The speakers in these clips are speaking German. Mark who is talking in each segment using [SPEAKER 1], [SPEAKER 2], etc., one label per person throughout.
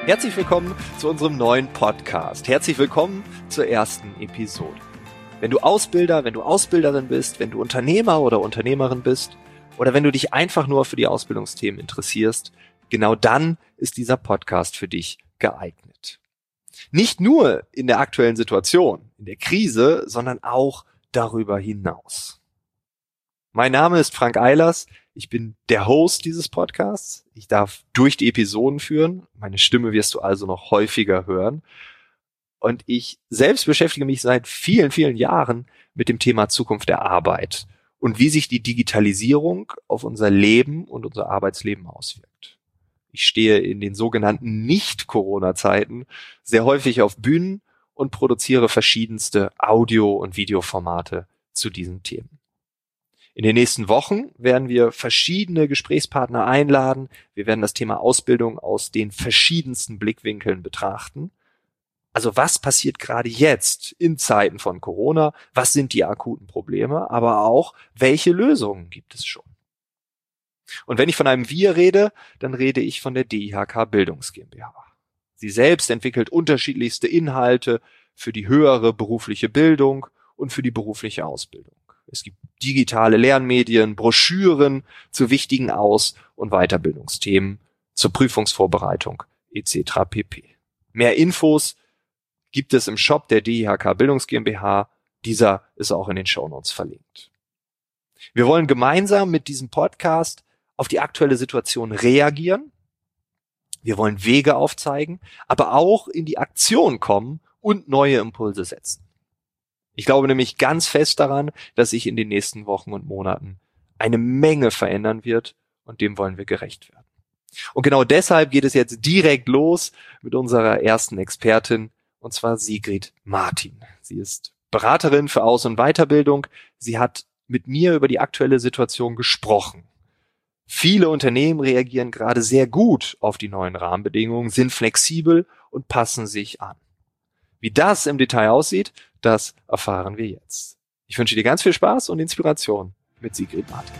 [SPEAKER 1] Herzlich willkommen zu unserem neuen Podcast. Herzlich willkommen zur ersten Episode. Wenn du Ausbilder, wenn du Ausbilderin bist, wenn du Unternehmer oder Unternehmerin bist oder wenn du dich einfach nur für die Ausbildungsthemen interessierst, genau dann ist dieser Podcast für dich geeignet. Nicht nur in der aktuellen Situation, in der Krise, sondern auch darüber hinaus. Mein Name ist Frank Eilers. Ich bin der Host dieses Podcasts. Ich darf durch die Episoden führen. Meine Stimme wirst du also noch häufiger hören. Und ich selbst beschäftige mich seit vielen, vielen Jahren mit dem Thema Zukunft der Arbeit und wie sich die Digitalisierung auf unser Leben und unser Arbeitsleben auswirkt. Ich stehe in den sogenannten Nicht-Corona-Zeiten sehr häufig auf Bühnen und produziere verschiedenste Audio- und Videoformate zu diesen Themen. In den nächsten Wochen werden wir verschiedene Gesprächspartner einladen. Wir werden das Thema Ausbildung aus den verschiedensten Blickwinkeln betrachten. Also was passiert gerade jetzt in Zeiten von Corona? Was sind die akuten Probleme? Aber auch, welche Lösungen gibt es schon? Und wenn ich von einem Wir rede, dann rede ich von der DIHK Bildungs GmbH. Sie selbst entwickelt unterschiedlichste Inhalte für die höhere berufliche Bildung und für die berufliche Ausbildung. Es gibt digitale Lernmedien, Broschüren zu wichtigen Aus- und Weiterbildungsthemen, zur Prüfungsvorbereitung etc. pp. Mehr Infos gibt es im Shop der DIHK Bildungs GmbH. Dieser ist auch in den Shownotes verlinkt. Wir wollen gemeinsam mit diesem Podcast auf die aktuelle Situation reagieren. Wir wollen Wege aufzeigen, aber auch in die Aktion kommen und neue Impulse setzen. Ich glaube nämlich ganz fest daran, dass sich in den nächsten Wochen und Monaten eine Menge verändern wird und dem wollen wir gerecht werden. Und genau deshalb geht es jetzt direkt los mit unserer ersten Expertin, und zwar Sigrid Martin. Sie ist Beraterin für Aus- und Weiterbildung. Sie hat mit mir über die aktuelle Situation gesprochen. Viele Unternehmen reagieren gerade sehr gut auf die neuen Rahmenbedingungen, sind flexibel und passen sich an. Wie das im Detail aussieht, das erfahren wir jetzt. Ich wünsche dir ganz viel Spaß und Inspiration mit Sigrid Martin.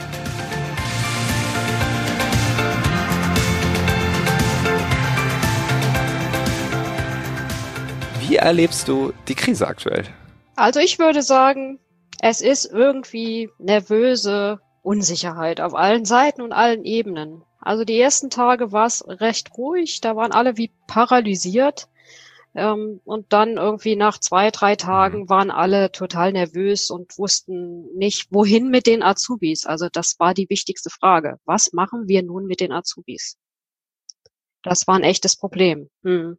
[SPEAKER 1] Wie erlebst du die Krise aktuell?
[SPEAKER 2] Also ich würde sagen, es ist irgendwie nervöse Unsicherheit auf allen Seiten und allen Ebenen. Also die ersten Tage war es recht ruhig, da waren alle wie paralysiert. Und dann irgendwie nach 2-3 Tagen waren alle total nervös und wussten nicht, wohin mit den Azubis. Also das war die wichtigste Frage. Was machen wir nun mit den Azubis? Das war ein echtes Problem.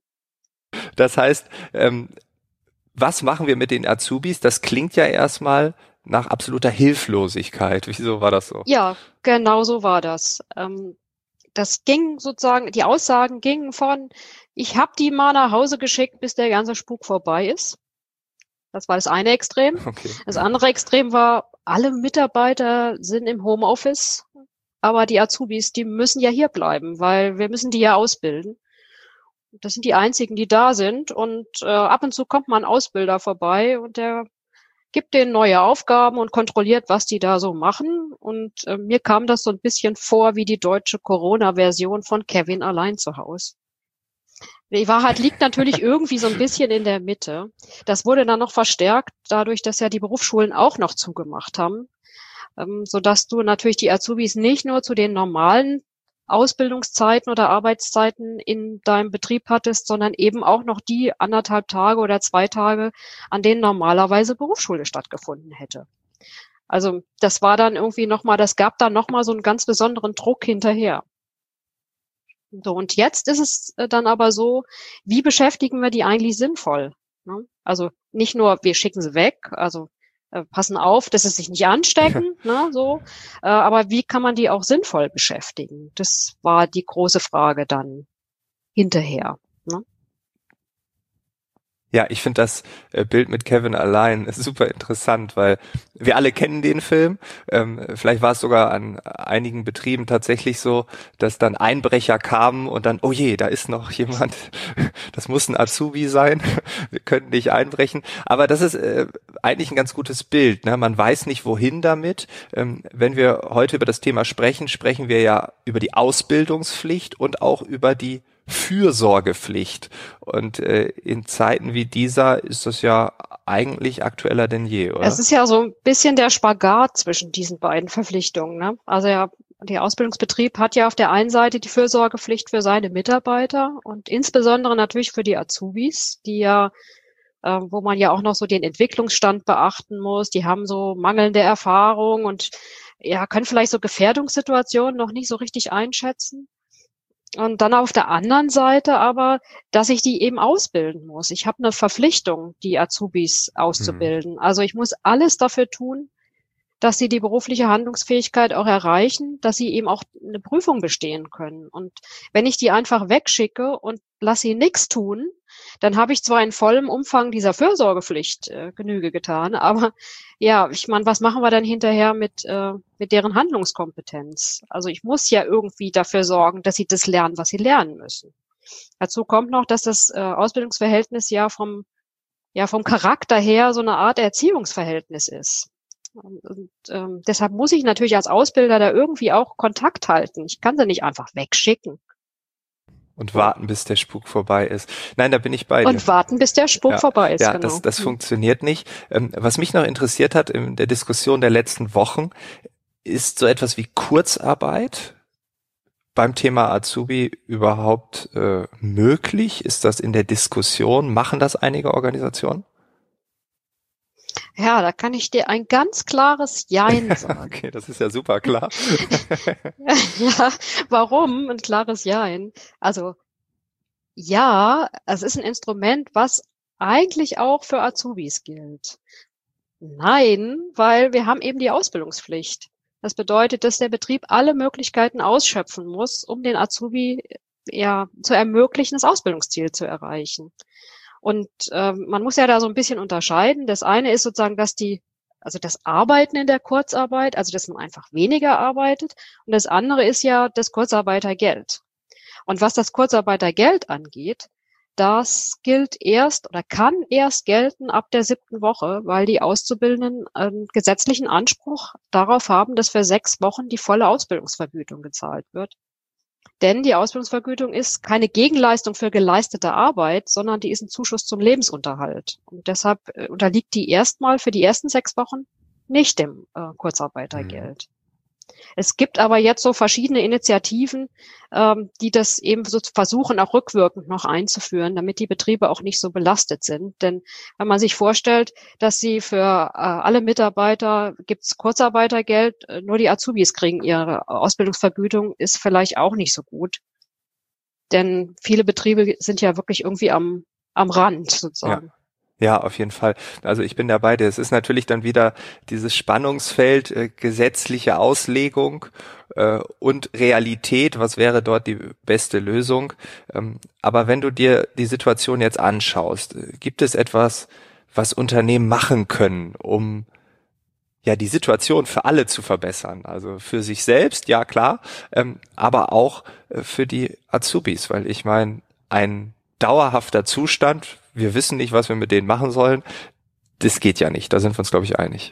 [SPEAKER 1] Das heißt, was machen wir mit den Azubis? Das klingt ja erstmal nach absoluter Hilflosigkeit. Wieso war das so?
[SPEAKER 2] Ja, genau so war das. Das ging sozusagen, die Aussagen gingen von, ich habe die mal nach Hause geschickt, bis der ganze Spuk vorbei ist. Das war das eine Extrem.
[SPEAKER 1] Okay.
[SPEAKER 2] Das andere Extrem war, alle Mitarbeiter sind im Homeoffice, aber die Azubis, die müssen ja hier bleiben, weil wir müssen die ja ausbilden. Das sind die einzigen, die da sind und ab und zu kommt mal ein Ausbilder vorbei und der gibt denen neue Aufgaben und kontrolliert, was die da so machen. Und mir kam das so ein bisschen vor wie die deutsche Corona-Version von Kevin allein zu Hause. Die Wahrheit liegt natürlich irgendwie so ein bisschen in der Mitte. Das wurde dann noch verstärkt dadurch, dass ja die Berufsschulen auch noch zugemacht haben, sodass du natürlich die Azubis nicht nur zu den normalen Ausbildungszeiten oder Arbeitszeiten in deinem Betrieb hattest, sondern eben auch noch die 1,5 Tage oder 2 Tage, an denen normalerweise Berufsschule stattgefunden hätte. Also das war dann irgendwie das gab dann nochmal so einen ganz besonderen Druck hinterher. So, und jetzt ist es dann aber so, wie beschäftigen wir die eigentlich sinnvoll? Ne? Also nicht nur, wir schicken sie weg, also passen auf, dass sie sich nicht anstecken, ne, so. Aber wie kann man die auch sinnvoll beschäftigen? Das war die große Frage dann hinterher. Ne?
[SPEAKER 1] Ja, ich finde das Bild mit Kevin allein super interessant, weil wir alle kennen den Film. Vielleicht war es sogar an einigen Betrieben tatsächlich so, dass dann Einbrecher kamen und dann, oh je, da ist noch jemand, das muss ein Azubi sein, wir können nicht einbrechen. Aber das ist eigentlich ein ganz gutes Bild, ne? Man weiß nicht, wohin damit. Wenn wir heute über das Thema sprechen, sprechen wir ja über die Ausbildungspflicht und auch über die Fürsorgepflicht. Und in Zeiten wie dieser ist das ja eigentlich aktueller denn je, oder?
[SPEAKER 2] Es ist ja so ein bisschen der Spagat zwischen diesen beiden Verpflichtungen, ne? Also ja, der Ausbildungsbetrieb hat ja auf der einen Seite die Fürsorgepflicht für seine Mitarbeiter und insbesondere natürlich für die Azubis, die ja, wo man ja auch noch so den Entwicklungsstand beachten muss. Die haben so mangelnde Erfahrung und ja, können vielleicht so Gefährdungssituationen noch nicht so richtig einschätzen. Und dann auf der anderen Seite aber, dass ich die eben ausbilden muss. Ich habe eine Verpflichtung, die Azubis auszubilden. Also ich muss alles dafür tun, dass sie die berufliche Handlungsfähigkeit auch erreichen, dass sie eben auch eine Prüfung bestehen können. Und wenn ich die einfach wegschicke und lasse sie nichts tun, dann habe ich zwar in vollem Umfang dieser Fürsorgepflicht Genüge getan, aber ja, ich meine, was machen wir dann hinterher mit deren Handlungskompetenz? Also ich muss ja irgendwie dafür sorgen, dass sie das lernen, was sie lernen müssen. Dazu kommt noch, dass das Ausbildungsverhältnis ja vom Charakter her so eine Art Erziehungsverhältnis ist. Und deshalb muss ich natürlich als Ausbilder da irgendwie auch Kontakt halten. Ich kann sie nicht einfach wegschicken.
[SPEAKER 1] Und warten, bis der Spuk vorbei ist. Nein, da bin ich bei dir.
[SPEAKER 2] Und warten, bis der Spuk vorbei ist,
[SPEAKER 1] ja,
[SPEAKER 2] genau.
[SPEAKER 1] Das funktioniert nicht. Was mich noch interessiert hat in der Diskussion der letzten Wochen, ist so etwas wie Kurzarbeit beim Thema Azubi überhaupt möglich? Ist das in der Diskussion? Machen das einige Organisationen?
[SPEAKER 2] Ja, da kann ich dir ein ganz klares Jein sagen.
[SPEAKER 1] Okay, das ist ja super klar.
[SPEAKER 2] Ja, warum? Ein klares Jein. Also ja, es ist ein Instrument, was eigentlich auch für Azubis gilt. Nein, weil wir haben eben die Ausbildungspflicht. Das bedeutet, dass der Betrieb alle Möglichkeiten ausschöpfen muss, um den Azubi ja zu ermöglichen, das Ausbildungsziel zu erreichen. Und man muss ja da so ein bisschen unterscheiden. Das eine ist sozusagen, also das Arbeiten in der Kurzarbeit, also dass man einfach weniger arbeitet. Und das andere ist ja das Kurzarbeitergeld. Und was das Kurzarbeitergeld angeht, das gilt erst oder kann erst gelten ab der 7. Woche, weil die Auszubildenden einen gesetzlichen Anspruch darauf haben, dass für 6 Wochen die volle Ausbildungsvergütung gezahlt wird. Denn die Ausbildungsvergütung ist keine Gegenleistung für geleistete Arbeit, sondern die ist ein Zuschuss zum Lebensunterhalt. Und deshalb unterliegt die erstmal für die ersten 6 Wochen nicht dem Kurzarbeitergeld. Es gibt aber jetzt so verschiedene Initiativen, die das eben so versuchen, auch rückwirkend noch einzuführen, damit die Betriebe auch nicht so belastet sind. Denn wenn man sich vorstellt, dass sie für alle Mitarbeiter gibt's Kurzarbeitergeld, nur die Azubis kriegen ihre Ausbildungsvergütung, ist vielleicht auch nicht so gut. Denn viele Betriebe sind ja wirklich irgendwie am Rand sozusagen.
[SPEAKER 1] Ja. Ja, auf jeden Fall. Also ich bin dabei. Es ist natürlich dann wieder dieses Spannungsfeld gesetzliche Auslegung und Realität. Was wäre dort die beste Lösung? Aber wenn du dir die Situation jetzt anschaust, gibt es etwas, was Unternehmen machen können, um ja die Situation für alle zu verbessern? Also für sich selbst, ja klar, aber auch für die Azubis, weil ich meine, ein dauerhafter Zustand, wir wissen nicht, was wir mit denen machen sollen, das geht ja nicht. Da sind wir uns, glaube ich, einig.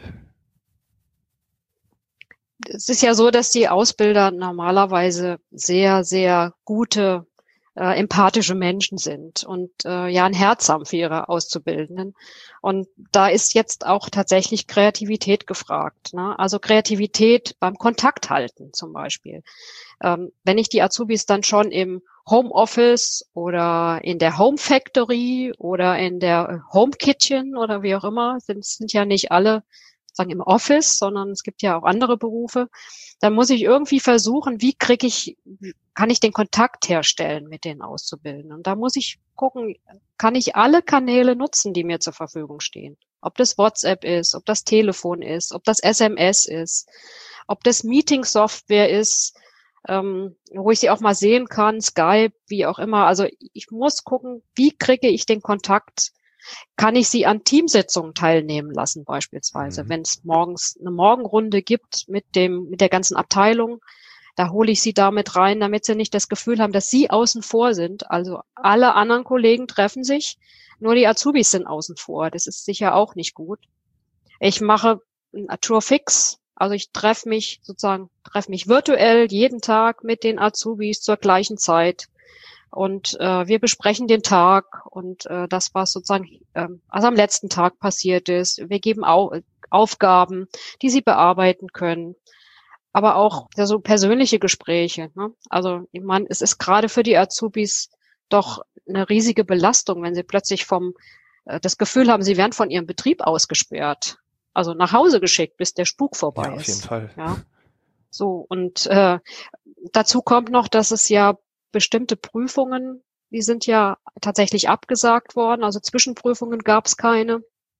[SPEAKER 2] Es ist ja so, dass die Ausbilder normalerweise sehr, sehr gute, empathische Menschen sind und ja ein Herz haben für ihre Auszubildenden. Und da ist jetzt auch tatsächlich Kreativität gefragt, ne? Also Kreativität beim Kontakt halten zum Beispiel. Wenn ich die Azubis dann schon im Homeoffice oder in der Home Factory oder in der Home Kitchen oder wie auch immer, sind ja nicht alle sagen im Office, sondern es gibt ja auch andere Berufe. Dann muss ich irgendwie versuchen, kann ich den Kontakt herstellen mit den Auszubildenden? Und da muss ich gucken, kann ich alle Kanäle nutzen, die mir zur Verfügung stehen? Ob das WhatsApp ist, ob das Telefon ist, ob das SMS ist, ob das Meeting-Software ist, wo ich sie auch mal sehen kann, Skype, wie auch immer. Also ich muss gucken, wie kriege ich den Kontakt? Kann ich sie an Teamsitzungen teilnehmen lassen beispielsweise? Wenn es morgens eine Morgenrunde gibt mit der ganzen Abteilung, da hole ich sie damit rein, damit sie nicht das Gefühl haben, dass sie außen vor sind. Also alle anderen Kollegen treffen sich, nur die Azubis sind außen vor. Das ist sicher auch nicht gut. Ich mache ein Tour fix. Also ich treffe mich virtuell jeden Tag mit den Azubis zur gleichen Zeit. Und wir besprechen den Tag und das, was sozusagen also am letzten Tag passiert ist. Wir geben Aufgaben, die sie bearbeiten können. Aber auch ja, so persönliche Gespräche. Ne? Also ich meine, es ist gerade für die Azubis doch eine riesige Belastung, wenn sie plötzlich das Gefühl haben, sie werden von ihrem Betrieb ausgesperrt. Also nach Hause geschickt, bis der Spuk vorbei ist.
[SPEAKER 1] Ja, auf jeden Fall.
[SPEAKER 2] Ja. So, und dazu kommt noch, dass es ja bestimmte Prüfungen, die sind ja tatsächlich abgesagt worden. Also Zwischenprüfungen gab es keine.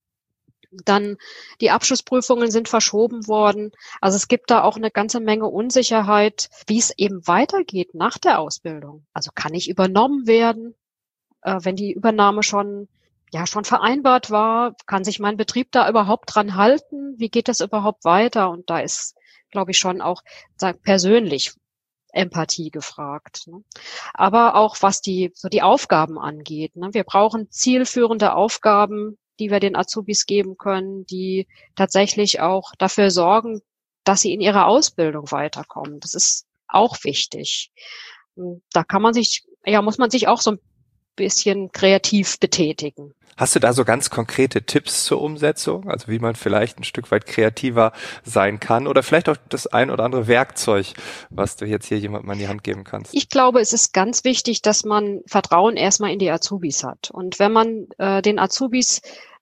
[SPEAKER 2] Dann die Abschlussprüfungen sind verschoben worden. Also es gibt da auch eine ganze Menge Unsicherheit, wie es eben weitergeht nach der Ausbildung. Also kann ich übernommen werden, wenn die Übernahme schon vereinbart war? Kann sich mein Betrieb da überhaupt dran halten? Wie geht das überhaupt weiter? Und da ist, glaube ich, schon auch persönlich Empathie gefragt. Ne? Aber auch was die Aufgaben angeht. Ne? Wir brauchen zielführende Aufgaben, die wir den Azubis geben können, die tatsächlich auch dafür sorgen, dass sie in ihrer Ausbildung weiterkommen. Das ist auch wichtig. Da muss man sich auch so ein bisschen kreativ betätigen.
[SPEAKER 1] Hast du da so ganz konkrete Tipps zur Umsetzung? Also wie man vielleicht ein Stück weit kreativer sein kann oder vielleicht auch das ein oder andere Werkzeug, was du jetzt hier jemandem an die Hand geben kannst?
[SPEAKER 2] Ich glaube, es ist ganz wichtig, dass man Vertrauen erstmal in die Azubis hat. Und wenn man den Azubis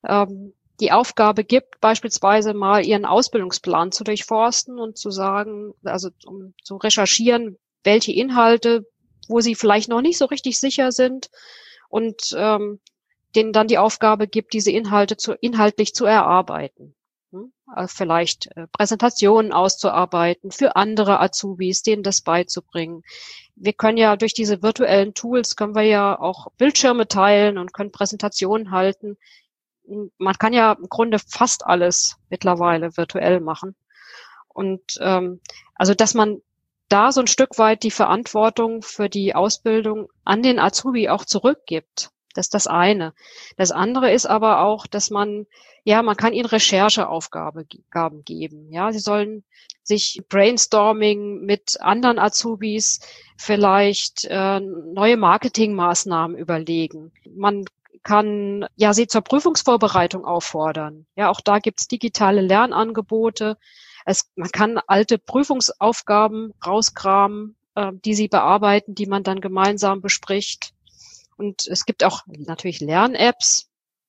[SPEAKER 2] die Aufgabe gibt, beispielsweise mal ihren Ausbildungsplan zu durchforsten und zu sagen, also um zu recherchieren, welche Inhalte, wo sie vielleicht noch nicht so richtig sicher sind und denen dann die Aufgabe gibt, diese Inhalte inhaltlich zu erarbeiten. Also vielleicht Präsentationen auszuarbeiten für andere Azubis, denen das beizubringen. Wir können ja durch diese virtuellen Tools können wir ja auch Bildschirme teilen und können Präsentationen halten. Man kann ja im Grunde fast alles mittlerweile virtuell machen. Und also dass man da so ein Stück weit die Verantwortung für die Ausbildung an den Azubi auch zurückgibt. Das ist das eine. Das andere ist aber auch, dass man kann ihnen Rechercheaufgaben geben. Ja, sie sollen sich Brainstorming mit anderen Azubis vielleicht neue Marketingmaßnahmen überlegen. Man kann sie zur Prüfungsvorbereitung auffordern. Ja, auch da gibt's digitale Lernangebote. Man kann alte Prüfungsaufgaben rauskramen, die sie bearbeiten, die man dann gemeinsam bespricht. Und es gibt auch natürlich Lern-Apps.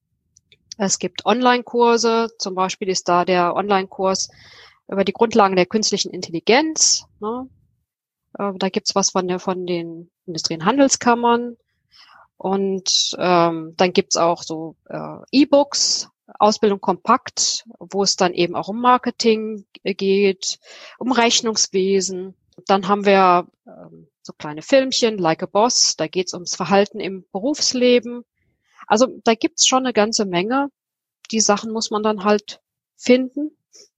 [SPEAKER 2] Es gibt Online-Kurse. Zum Beispiel ist da der Online-Kurs über die Grundlagen der künstlichen Intelligenz. Ne? Da gibt's was von den Industrie- und Handelskammern. Und dann gibt's auch so E-Books, Ausbildung kompakt, wo es dann eben auch um Marketing geht, um Rechnungswesen. Dann haben wir so kleine Filmchen, Like a Boss, da geht's ums Verhalten im Berufsleben. Also da gibt's schon eine ganze Menge. Die Sachen muss man dann halt finden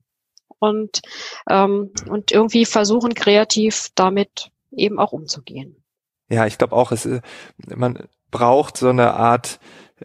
[SPEAKER 2] und irgendwie versuchen, kreativ damit eben auch umzugehen.
[SPEAKER 1] Ja, ich glaube auch, man braucht so eine Art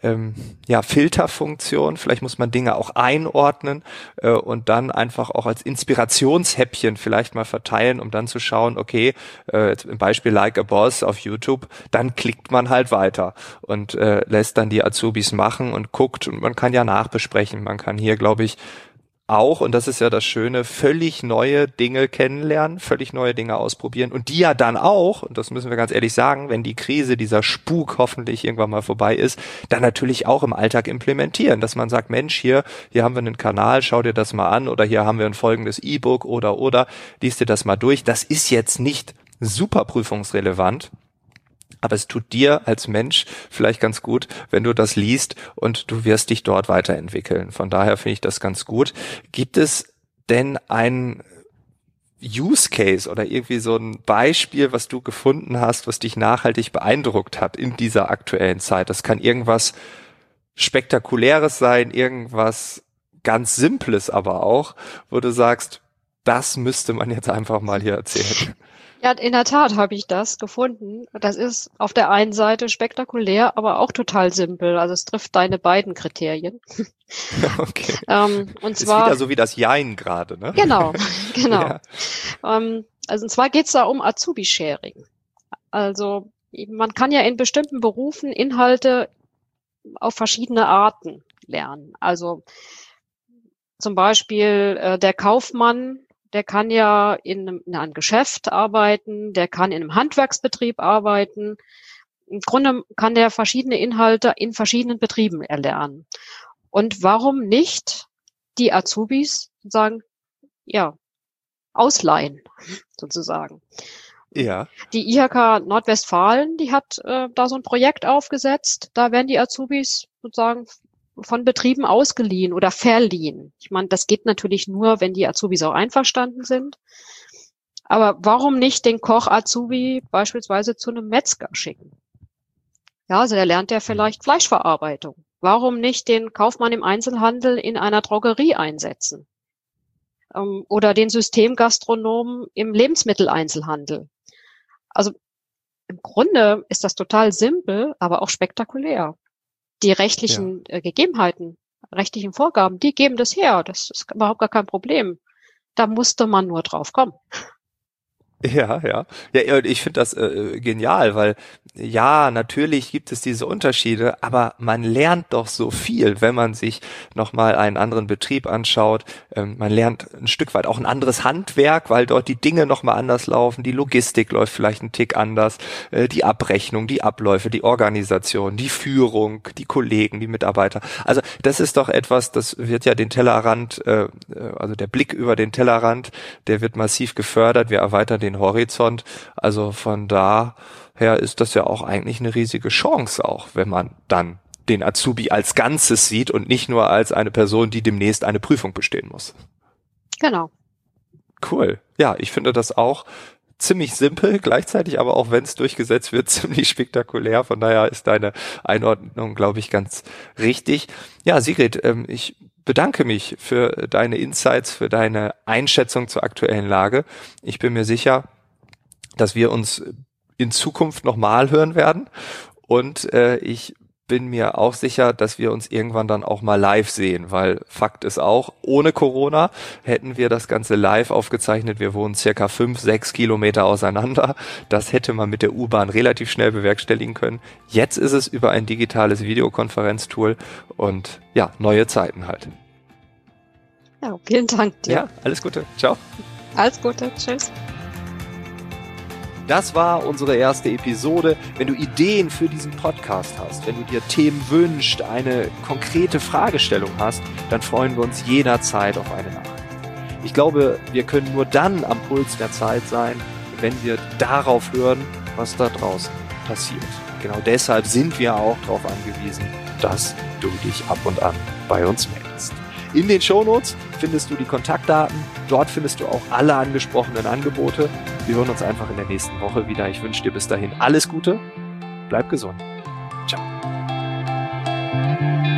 [SPEAKER 1] Filterfunktion. Vielleicht muss man Dinge auch einordnen und dann einfach auch als Inspirationshäppchen vielleicht mal verteilen, um dann zu schauen, okay, jetzt im Beispiel Like a Boss auf YouTube, dann klickt man halt weiter und lässt dann die Azubis machen und guckt und man kann ja nachbesprechen. Man kann hier, glaube ich, auch, und das ist ja das Schöne, völlig neue Dinge kennenlernen, völlig neue Dinge ausprobieren und die ja dann auch, und das müssen wir ganz ehrlich sagen, wenn die Krise, dieser Spuk hoffentlich irgendwann mal vorbei ist, dann natürlich auch im Alltag implementieren, dass man sagt, Mensch, hier haben wir einen Kanal, schau dir das mal an oder hier haben wir ein folgendes E-Book oder, lies dir das mal durch. Das ist jetzt nicht super prüfungsrelevant, aber es tut dir als Mensch vielleicht ganz gut, wenn du das liest und du wirst dich dort weiterentwickeln. Von daher finde ich das ganz gut. Gibt es denn ein Use Case oder irgendwie so ein Beispiel, was du gefunden hast, was dich nachhaltig beeindruckt hat in dieser aktuellen Zeit? Das kann irgendwas Spektakuläres sein, irgendwas ganz Simples aber auch, wo du sagst, das müsste man jetzt einfach mal hier erzählen.
[SPEAKER 2] Ja, in der Tat habe ich das gefunden. Das ist auf der einen Seite spektakulär, aber auch total simpel. Also es trifft deine beiden Kriterien.
[SPEAKER 1] Okay.
[SPEAKER 2] Und
[SPEAKER 1] ist
[SPEAKER 2] zwar
[SPEAKER 1] wieder so wie das Jein gerade, ne?
[SPEAKER 2] Genau.
[SPEAKER 1] Ja.
[SPEAKER 2] Also und zwar geht's da um Azubi-Sharing. Also Man kann ja in bestimmten Berufen Inhalte auf verschiedene Arten lernen. Also zum Beispiel der Kaufmann, der kann ja in einem Geschäft arbeiten, der kann in einem Handwerksbetrieb arbeiten. Im Grunde kann der verschiedene Inhalte in verschiedenen Betrieben erlernen. Und warum nicht die Azubis sozusagen, ja, ausleihen, sozusagen.
[SPEAKER 1] Ja.
[SPEAKER 2] Die IHK Nordwestfalen, die hat da so ein Projekt aufgesetzt. Da werden die Azubis sozusagen von Betrieben ausgeliehen oder verliehen. Ich meine, das geht natürlich nur, wenn die Azubis auch einverstanden sind. Aber warum nicht den Koch-Azubi beispielsweise zu einem Metzger schicken? Ja, also da lernt er vielleicht Fleischverarbeitung. Warum nicht den Kaufmann im Einzelhandel in einer Drogerie einsetzen? Oder den Systemgastronomen im Lebensmitteleinzelhandel? Also im Grunde ist das total simpel, aber auch spektakulär. Die rechtlichen Gegebenheiten, rechtlichen Vorgaben, die geben das her. Das ist überhaupt gar kein Problem. Da musste man nur drauf kommen.
[SPEAKER 1] Ja, ja. Ja, ich finde das genial, weil ja, natürlich gibt es diese Unterschiede, aber man lernt doch so viel, wenn man sich nochmal einen anderen Betrieb anschaut. Man lernt ein Stück weit auch ein anderes Handwerk, weil dort die Dinge nochmal anders laufen. Die Logistik läuft vielleicht einen Tick anders. Die Abrechnung, die Abläufe, die Organisation, die Führung, die Kollegen, die Mitarbeiter. Also das ist doch etwas, das wird ja den Tellerrand, also der Blick über den Tellerrand, der wird massiv gefördert. Wir erweitern den Horizont. Also von daher ist das ja auch eigentlich eine riesige Chance auch, wenn man dann den Azubi als Ganzes sieht und nicht nur als eine Person, die demnächst eine Prüfung bestehen muss.
[SPEAKER 2] Genau.
[SPEAKER 1] Cool. Ja, ich finde das auch ziemlich simpel, gleichzeitig aber auch wenn es durchgesetzt wird, ziemlich spektakulär. Von daher ist deine Einordnung, glaube ich, ganz richtig. Ja, Sigrid, ich bedanke mich für deine Insights, für deine Einschätzung zur aktuellen Lage. Ich bin mir sicher, dass wir uns in Zukunft nochmal hören werden und ich bin mir auch sicher, dass wir uns irgendwann dann auch mal live sehen, weil Fakt ist auch, ohne Corona hätten wir das Ganze live aufgezeichnet. Wir wohnen circa 5-6 Kilometer auseinander. Das hätte man mit der U-Bahn relativ schnell bewerkstelligen können. Jetzt ist es über ein digitales Videokonferenztool und ja, neue Zeiten halt.
[SPEAKER 2] Ja, vielen Dank dir.
[SPEAKER 1] Ja, alles Gute. Ciao.
[SPEAKER 2] Alles Gute. Tschüss.
[SPEAKER 1] Das war unsere erste Episode. Wenn du Ideen für diesen Podcast hast, wenn du dir Themen wünschst, eine konkrete Fragestellung hast, dann freuen wir uns jederzeit auf eine Nachricht. Ich glaube, wir können nur dann am Puls der Zeit sein, wenn wir darauf hören, was da draußen passiert. Genau deshalb sind wir auch darauf angewiesen, dass du dich ab und an bei uns meldest. In den Shownotes findest du die Kontaktdaten. Dort findest du auch alle angesprochenen Angebote. Wir hören uns einfach in der nächsten Woche wieder. Ich wünsche dir bis dahin alles Gute. Bleib gesund. Ciao.